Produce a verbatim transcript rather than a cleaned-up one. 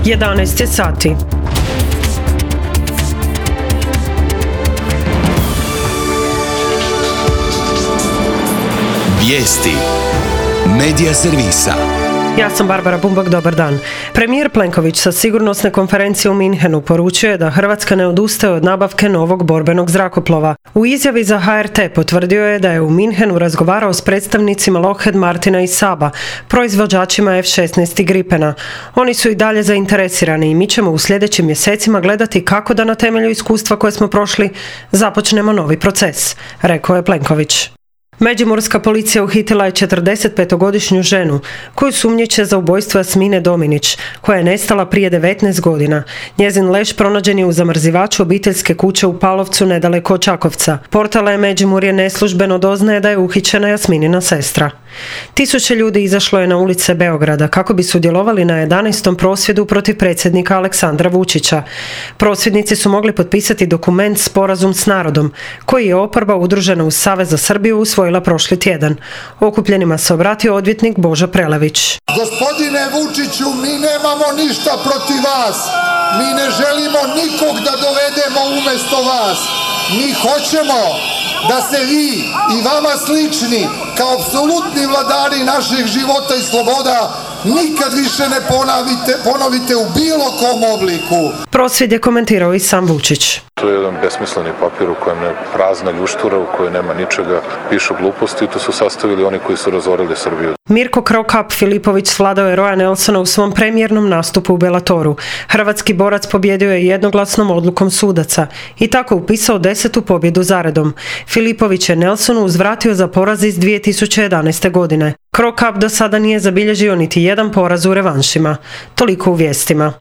jedanaest je sati. Vijesti Medija servisa. Ja sam Barbara Bumbak, dobar dan. Premijer Plenković sa sigurnosne konferencije u Minhenu poručio je da Hrvatska ne odustaje od nabavke novog borbenog zrakoplova. U izjavi za H R T potvrdio je da je u Minhenu razgovarao s predstavnicima Lockheed Martina i Saaba, proizvođačima F šesnaest i Gripena. Oni su i dalje zainteresirani i mi ćemo u sljedećim mjesecima gledati kako da na temelju iskustva koje smo prošli započnemo novi proces, rekao je Plenković. Međimurska policija uhitila je četrdesetpetogodišnju ženu koju sumnjiče za ubojstvo Jasmine Dominić, koja je nestala prije devetnaest godina. Njezin leš pronađen je u zamrzivaču obiteljske kuće u Palovcu nedaleko od Čakovca. Portal E Međimurje neslužbeno doznaje da je uhićena Jasminina sestra. Tisuće ljudi izašlo je na ulice Beograda kako bi sudjelovali na jedanaestom prosvjedu protiv predsjednika Aleksandra Vučića. Prosvjednici su mogli potpisati dokument Sporazum s narodom, koji je oporba udružena u Savez za Srbiju usvojila prošli tjedan. Okupljenima se obratio odvjetnik Božo Prelević. Gospodine Vučiću, mi nemamo ništa protiv vas. Mi ne želimo nikog da dovedemo umjesto vas. Mi hoćemo da se vi i vama slični kao apsolutni vladari naših života i sloboda nikad više ne ponovite, ponovite u bilo kom obliku. Prosvjed je komentirao i sam Vučić. To je jedan besmisleni papir u kojem je prazna ljuštura, u kojoj nema ničega, pišu gluposti i to su sastavili oni koji su razorili Srbiju. Mirko Krokap Filipović svladao je Roya Nelsona u svom premijernom nastupu u Bellatoru. Hrvatski borac pobjedio je jednoglasnom odlukom sudaca i tako upisao desetu pobjedu zaredom. Filipović je Nelsonu uzvratio za poraz iz dvije tisuće jedanaeste. godine. Krokap do sada nije zabilježio niti jedan poraz u revanšima. Toliko u vijestima.